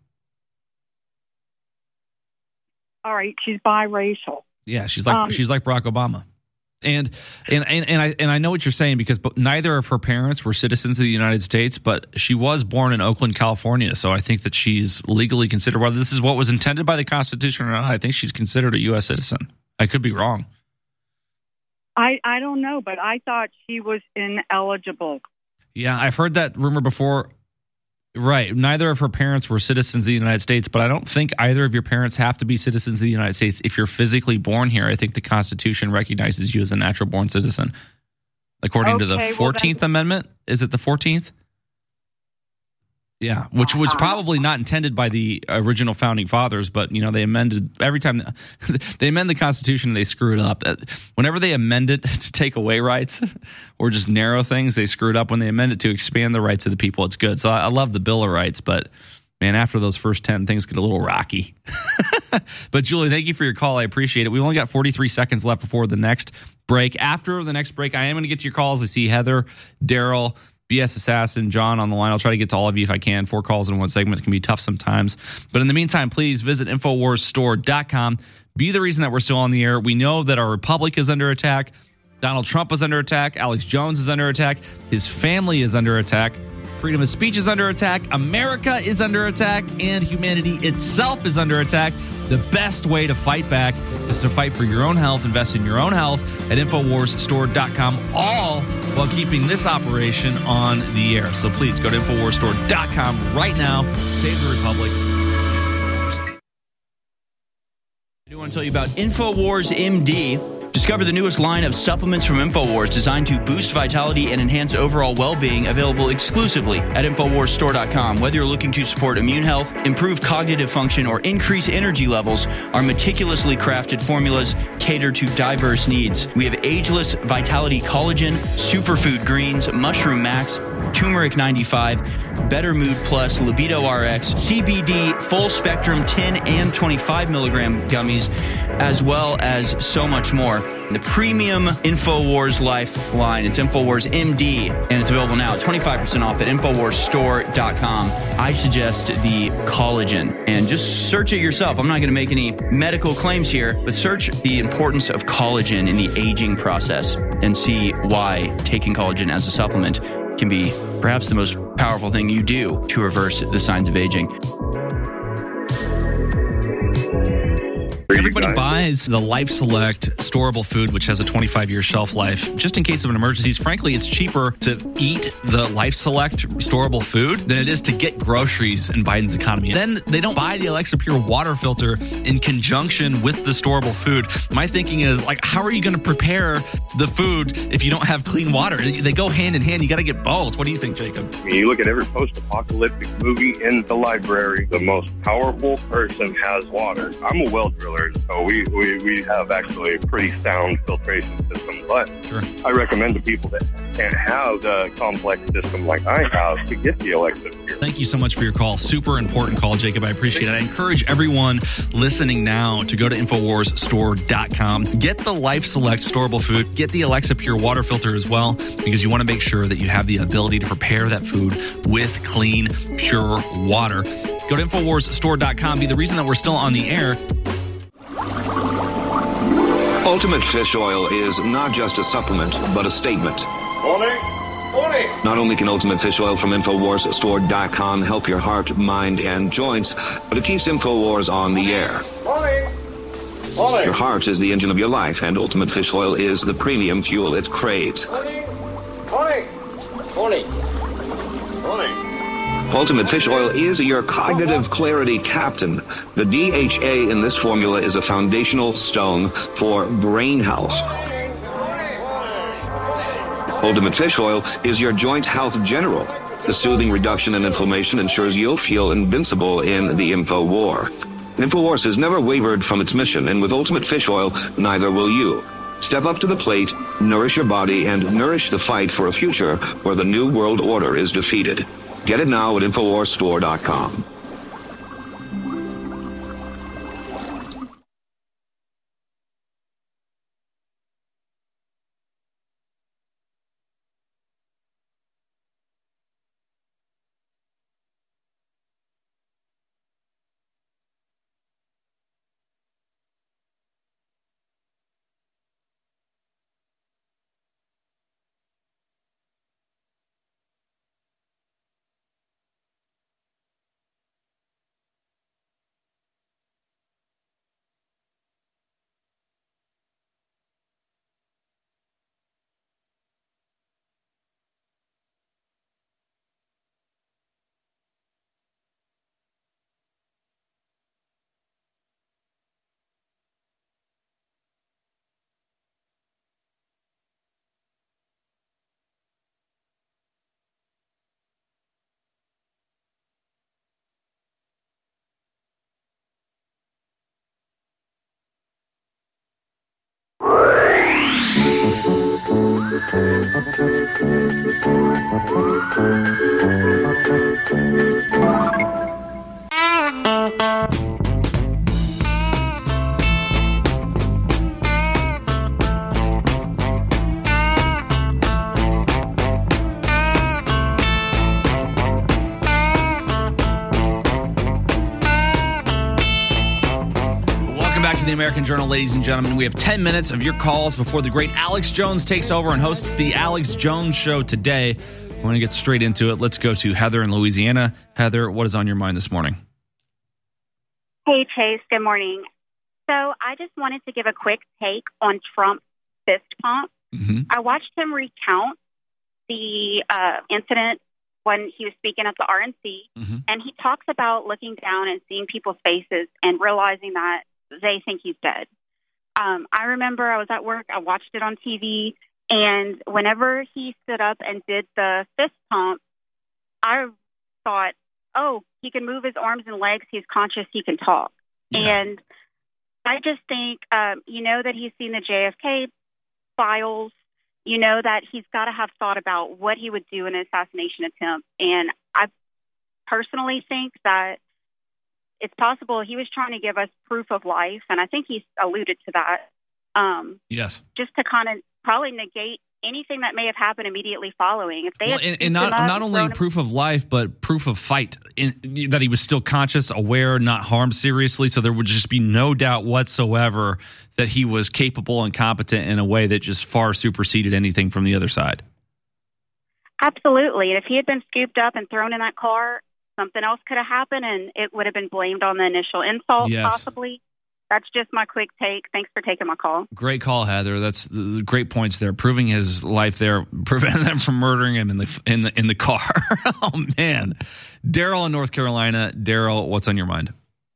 All right, she's biracial. Yeah, she's like Um, she's like Barack Obama. And and, and and I and I know what you're saying because neither of her parents were citizens of the United States, but she was born in Oakland, California. So I think that she's legally considered, whether this is what was intended by the Constitution or not, I think she's considered a U S citizen. I could be wrong. I, I don't know, but I thought she was ineligible. Yeah, I've heard that rumor before. Right. Neither of her parents were citizens of the United States, but I don't think either of your parents have to be citizens of the United States. If you're physically born here, I think the Constitution recognizes you as a natural born citizen. According Okay, to the well, fourteenth Amendment. Is it the fourteenth? Yeah, which was probably not intended by the original founding fathers, but you know they amended every time they amend the Constitution, they screw it up. Whenever they amend it to take away rights or just narrow things, they screw it up. When they amend it to expand the rights of the people, it's good. So I, I love the Bill of Rights, but man, after those first ten, things get a little rocky. But Julie, thank you for your call. I appreciate it. We only got forty-three seconds left before the next break. After the next break, I am going to get to your calls. I see Heather, Daryl, B S Assassin, John on the line. I'll try to get to all of you if I can. Four calls in one segment can be tough sometimes. But in the meantime, please visit Infowars Store dot com. Be the reason that we're still on the air. We know that our republic is under attack. Donald Trump is under attack. Alex Jones is under attack. His family is under attack. Freedom of speech is under attack. America is under attack. And humanity itself is under attack. The best way to fight back is to fight for your own health. Invest in your own health at Infowars Store dot com, all while keeping this operation on the air. So please go to Infowars Store dot com right now. Save the Republic. I do want to tell you about InfoWars M D. Discover the newest line of supplements from InfoWars designed to boost vitality and enhance overall well-being, available exclusively at Infowars Store dot com. Whether you're looking to support immune health, improve cognitive function, or increase energy levels, our meticulously crafted formulas cater to diverse needs. We have Ageless Vitality Collagen, Superfood Greens, Mushroom Max, Turmeric ninety-five, Better Mood Plus, Libido R X, C B D, Full Spectrum ten and twenty-five milligram gummies, as well as so much more. The premium InfoWars Life line. It's InfoWars M D, and it's available now at twenty-five percent off at Infowars Store dot com. I suggest the collagen, and just search it yourself. I'm not going to make any medical claims here, but search the importance of collagen in the aging process and see why taking collagen as a supplement can be perhaps the most powerful thing you do to reverse the signs of aging. Everybody buys the Life Select storable food, which has a twenty-five year shelf life, just in case of an emergency. Frankly, it's cheaper to eat the Life Select storable food than it is to get groceries in Biden's economy. Then they don't buy the Alexa Pure water filter in conjunction with the storable food. My thinking is, like, how are you going to prepare the food if you don't have clean water? They go hand in hand. You got to get both. What do you think, Jacob? I mean, you look at every post-apocalyptic movie in the library, the most powerful person has water. I'm a well driller. waters, so we, we, we have actually a pretty sound filtration system. But sure. I recommend to people that can't have the complex system like I have to get the Alexa Pure. Thank you so much for your call. Super important call, Jacob. I appreciate it. I encourage everyone listening now to go to Infowars Store dot com. Get the Life Select storable food. Get the Alexa Pure water filter as well, because you want to make sure that you have the ability to prepare that food with clean, pure water. Go to Infowars Store dot com. Be the reason that we're still on the air. Ultimate Fish Oil is not just a supplement, but a statement. Morning. Morning. Not only can Ultimate Fish Oil from Infowars Store dot com help your heart, mind, and joints, but it keeps Infowars on the air. Morning. Morning. Your heart is the engine of your life, and Ultimate Fish Oil is the premium fuel it craves. Morning. Morning. Morning. Morning. Ultimate Fish Oil is your cognitive clarity captain. The D H A in this formula is a foundational stone for brain health. Ultimate Fish Oil is your joint health general. The soothing reduction in inflammation ensures you'll feel invincible in the info war. InfoWars has never wavered from its mission, and with Ultimate Fish Oil, neither will you. Step up to the plate, nourish your body, and nourish the fight for a future where the New World Order is defeated. Get it now at Infowars Store dot com. The American Journal, ladies and gentlemen. We have ten minutes of your calls before the great Alex Jones takes over and hosts the Alex Jones Show today. We're going to get straight into it. Let's go to Heather in Louisiana. Heather, what is on your mind this morning? Hey, Chase. Good morning. So I just wanted to give a quick take on Trump's fist pump. Mm-hmm. I watched him recount the uh, incident when he was speaking at the R N C, mm-hmm. and he talks about looking down and seeing people's faces and realizing that they think he's dead. Um, I remember I was at work, I watched it on T V, and whenever he stood up and did the fist pump, I thought, oh, he can move his arms and legs, he's conscious, he can talk. Yeah. And I just think, um, you know that he's seen the J F K files, you know that he's got to have thought about what he would do in an assassination attempt. And I personally think that it's possible he was trying to give us proof of life, and I think he's alluded to that. Um, yes. Just to kind of probably negate anything that may have happened immediately following. If they well, and, and not not only proof of life, but proof of fight, in, that he was still conscious, aware, not harmed seriously, so there would just be no doubt whatsoever that he was capable and competent in a way that just far superseded anything from the other side. Absolutely. And if he had been scooped up and thrown in that car, something else could have happened, and it would have been blamed on the initial insult, yes. possibly. That's just my quick take. Thanks for taking my call. Great call, Heather. That's the great points there. Proving his life there, preventing them from murdering him in the in the in the car. Oh man, Daryl in North Carolina. Daryl, what's on your mind?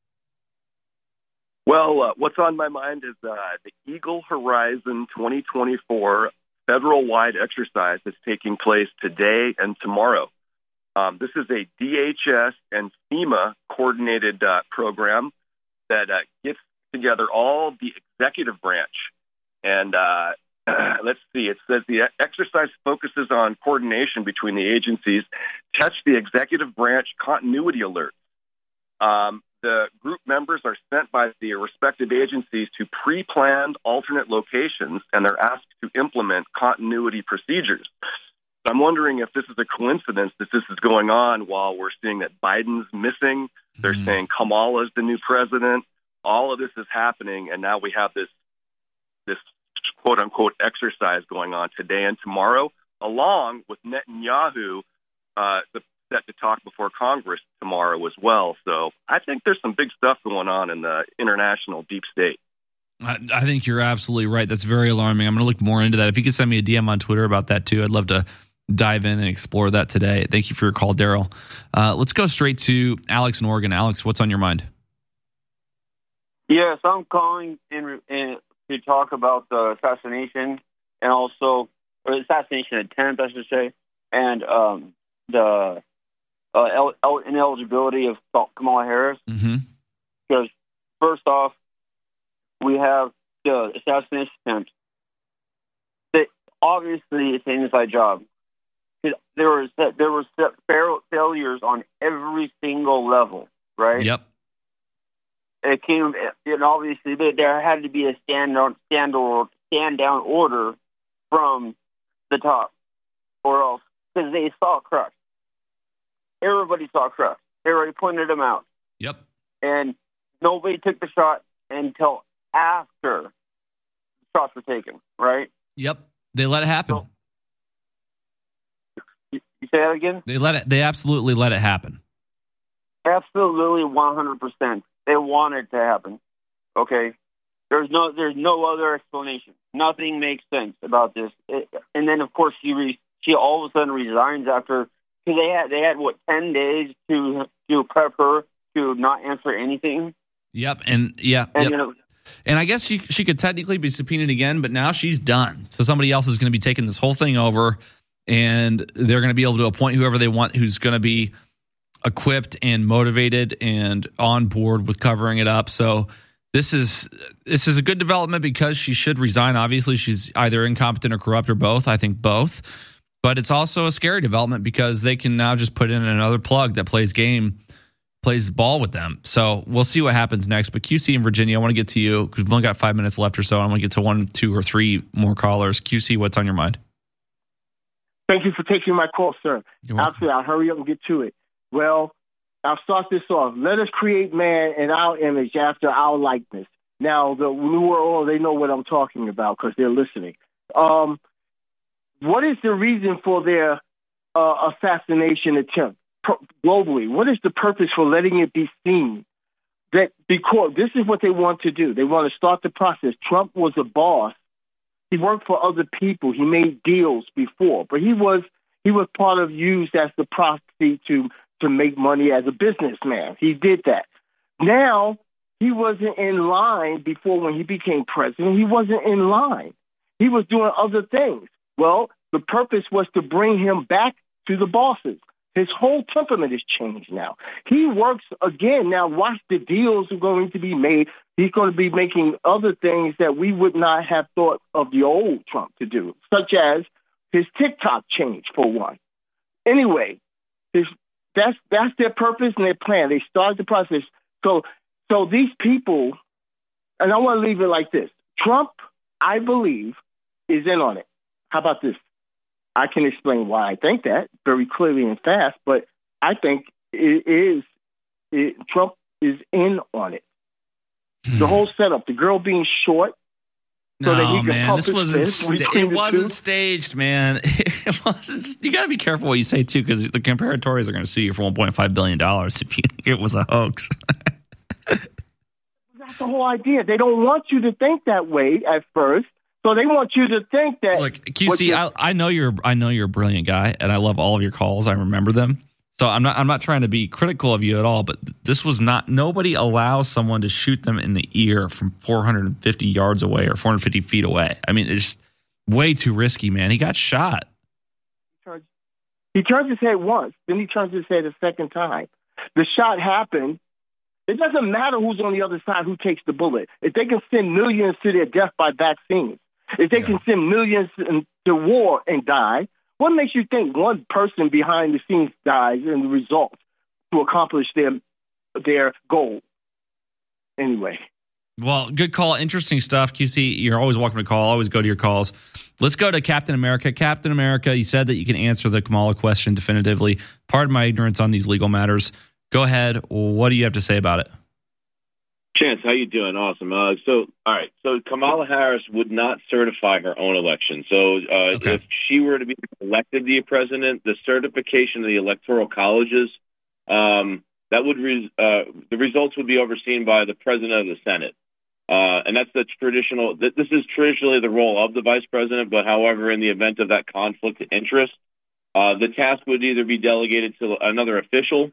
Well, uh, what's on my mind is uh, the Eagle Horizon twenty twenty-four federal-wide exercise that's taking place today and tomorrow. Um, this is a D H S and FEMA coordinated uh, program that uh, gets together all the executive branch. And uh, let's see, it says the exercise focuses on coordination between the agencies, touch the executive branch continuity alerts. Um, the group members are sent by the respective agencies to pre-planned alternate locations, and they're asked to implement continuity procedures. I'm wondering if this is a coincidence that this is going on while we're seeing that Biden's missing. They're mm. saying Kamala's the new president. All of this is happening, and now we have this this quote-unquote exercise going on today and tomorrow, along with Netanyahu uh, set to talk before Congress tomorrow as well. So I think there's some big stuff going on in the international deep state. I, I think you're absolutely right. That's very alarming. I'm going to look more into that. If you could send me a D M on Twitter about that too, I'd love to dive in and explore that today. Thank you for your call, Daryl. Uh, let's go straight to Alex in Oregon. Alex, what's on your mind? Yes, I'm calling in, in to talk about the assassination and also or the assassination attempt, I should say, and um, the uh, el- el- ineligibility of Kamala Harris. Mm-hmm. Because first off, we have the assassination attempt. That obviously it's an inside job. There was there were failures on every single level, right? Yep. It came, and obviously there had to be a stand down, stand or stand down order from the top, or else because they saw crux. Everybody saw crux. Everybody pointed them out. Yep. And nobody took the shot until after the shots were taken. Right. Yep. They let it happen. So, you, you say that again? They let it. They absolutely let it happen. Absolutely, one hundred percent. They want it to happen. Okay, there's no there's no other explanation. Nothing makes sense about this. It, and then of course she re, she all of a sudden resigns after because they had they had what ten days to to prep her to not answer anything. Yep, and yeah, and yep. you know, and I guess she she could technically be subpoenaed again, but now she's done. So somebody else is going to be taking this whole thing over, and they're going to be able to appoint whoever they want, who's going to be equipped and motivated and on board with covering it up. So this is this is a good development because she should resign. Obviously, she's either incompetent or corrupt or both. I think both. But it's also a scary development because they can now just put in another plug that plays game, plays ball with them. So we'll see what happens next. But Q C in Virginia, I want to get to you because we've only got five minutes left or so. I want to get to one, two, or three more callers. Q C, what's on your mind? Thank you for taking my call, sir. Actually, I'll hurry up and get to it. Well, I'll start this off. Let us create man in our image after our likeness. Now, the New World, they know what I'm talking about because they're listening. Um, what is the reason for their uh, assassination attempt Pro- globally? What is the purpose for letting it be seen? That because this is what they want to do. They want to start the process. Trump was a boss. He worked for other people. He made deals before, but he was he was part of used as the proxy to to make money as a businessman. He did that. Now, he wasn't in line before when he became president. He wasn't in line. He was doing other things. Well, the purpose was to bring him back to the bosses. His whole temperament has changed now. He works again. Now, watch the deals are going to be made. He's going to be making other things that we would not have thought of the old Trump to do, such as his TikTok change, for one. Anyway, his That's that's their purpose and their plan. They started the process. So so these people, and I want to leave it like this. Trump, I believe, is in on it. How about this? I can explain why I think that very clearly and fast, but I think it is it, Trump is in on it. Hmm. The whole setup, the girl being short, No, so that he can man, this wasn't fist sta- between it the wasn't two. staged, man. It wasn't. You got to be careful what you say too, because the comparatories are going to sue you for one point five billion dollars if you think it was a hoax. That's the whole idea. They don't want you to think that way at first, so they want you to think that. Look, Q C, I, I know you're I know you're a brilliant guy, and I love all of your calls. I remember them. So I'm not I'm not trying to be critical of you at all, but this was not. Nobody allows someone to shoot them in the ear from four hundred fifty yards away or four hundred fifty feet away. I mean, it's way too risky, man. He got shot. He turns his head once, then he turns his head a second time. The shot happened. It doesn't matter who's on the other side, who takes the bullet. If they can send millions to their death by vaccines, if they yeah. can send millions to war and die, what makes you think one person behind the scenes dies in the result to accomplish their their goal? Anyway. Well, good call. Interesting stuff. Q C, you're always welcome to call. Always go to your calls. Let's go to Captain America. Captain America, you said that you can answer the Kamala question definitively. Pardon my ignorance on these legal matters. Go ahead. What do you have to say about it? Chance, how you doing? Awesome. Uh, so, all right. So Kamala Harris would not certify her own election. So uh, okay. if she were to be elected the president, the certification of the electoral colleges, um, that would re- uh, the results would be overseen by the president of the Senate. Uh, and that's the traditional, this is traditionally the role of the vice president, but however, in the event of that conflict of interest, uh, the task would either be delegated to another official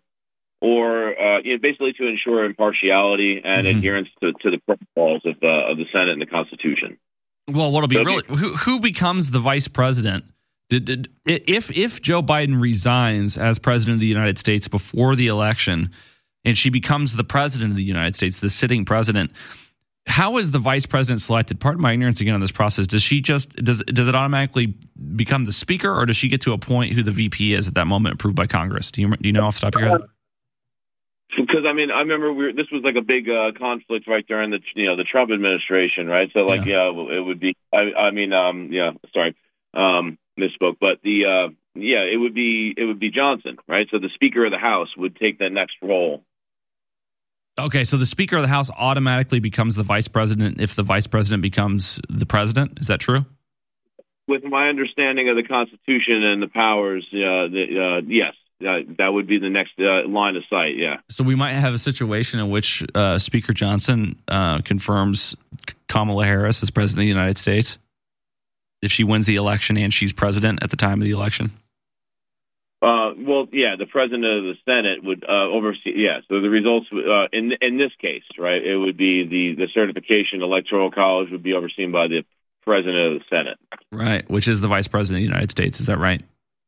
or uh, you know, basically to ensure impartiality and mm-hmm. adherence to, to the protocols of, uh, of the Senate and the Constitution. Well, what'll be so really, who, who becomes the vice president? Did, did, if, if Joe Biden resigns as president of the United States before the election and she becomes the president of the United States, the sitting president, how is the vice president selected? Pardon my ignorance again on this process. Does she just does does it automatically become the speaker, or does she get to appoint who the V P is at that moment, approved by Congress? Do you do you know off the top of your head? Because I mean, I remember we were, this was like a big uh, conflict right during the you know the Trump administration, right? So like yeah, yeah it would be. I, I mean, um, yeah, sorry, um, misspoke, but the uh, yeah, it would be it would be Johnson, right? So the Speaker of the House would take that next role. Okay, so the Speaker of the House automatically becomes the vice president if the vice president becomes the president. Is that true? With my understanding of the Constitution and the powers, uh, the, uh, yes, uh, that would be the next uh, line of sight, yeah. So we might have a situation in which uh, Speaker Johnson uh, confirms Kamala Harris as president of the United States if she wins the election and she's president at the time of the election. Uh, well, yeah, the president of the Senate would uh, oversee. Yeah, so the results uh, in in this case, right, it would be the the certification electoral college would be overseen by the president of the Senate, right, which is the vice president of the United States. Is that right?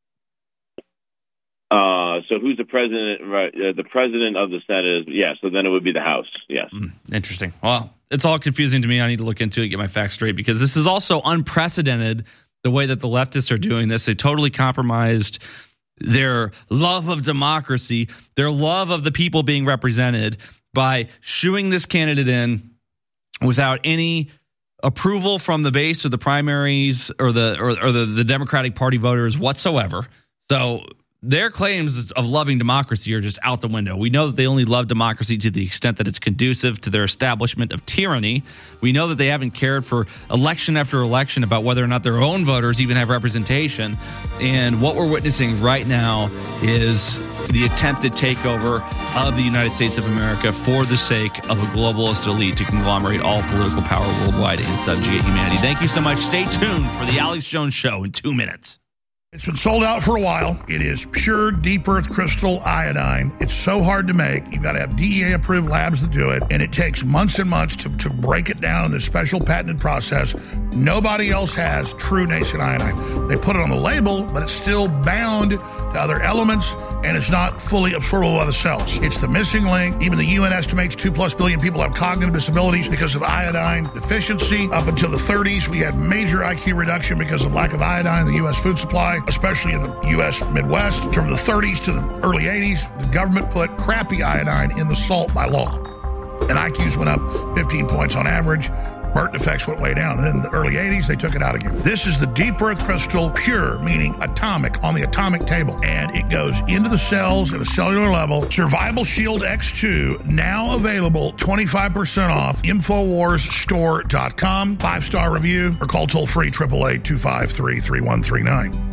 Uh, so who's the president? Right, uh, the president of the Senate is yeah. So then it would be the House. Yes. Mm, interesting. Well, it's all confusing to me. I need to look into it, get my facts straight, because this is also unprecedented. The way that the leftists are doing this, they totally compromised their love of democracy, their love of the people being represented by shooing this candidate in without any approval from the base or the primaries or the or, or the, the Democratic Party voters whatsoever. So their claims of loving democracy are just out the window. We know that they only love democracy to the extent that it's conducive to their establishment of tyranny. We know that they haven't cared for election after election about whether or not their own voters even have representation. And what we're witnessing right now is the attempted takeover of the United States of America for the sake of a globalist elite to conglomerate all political power worldwide and subjugate humanity. Thank you so much. Stay tuned for the Alex Jones Show in two minutes. It's been sold out for a while. It is pure deep earth crystal iodine. It's so hard to make. You've got to have D E A approved labs that do it. And it takes months and months to, to break it down in this special patented process. Nobody else has true nascent iodine. They put it on the label, but it's still bound to other elements and it's not fully absorbable by the cells. It's the missing link. Even the U N estimates two plus billion people have cognitive disabilities because of iodine deficiency. Up until the thirties, we had major I Q reduction because of lack of iodine in the U S food supply, especially in the U S Midwest. From the thirties to the early eighties, the government put crappy iodine in the salt by law. And I Qs went up fifteen points on average. Burton effects went way down. And then in the early eighties, they took it out again. This is the deep earth crystal pure, meaning atomic, on the atomic table. And it goes into the cells at a cellular level. Survival Shield X two, now available twenty-five percent off. Infowars Store dot com. Five-star review or call toll-free, eight eight eight, two five three, three one three nine.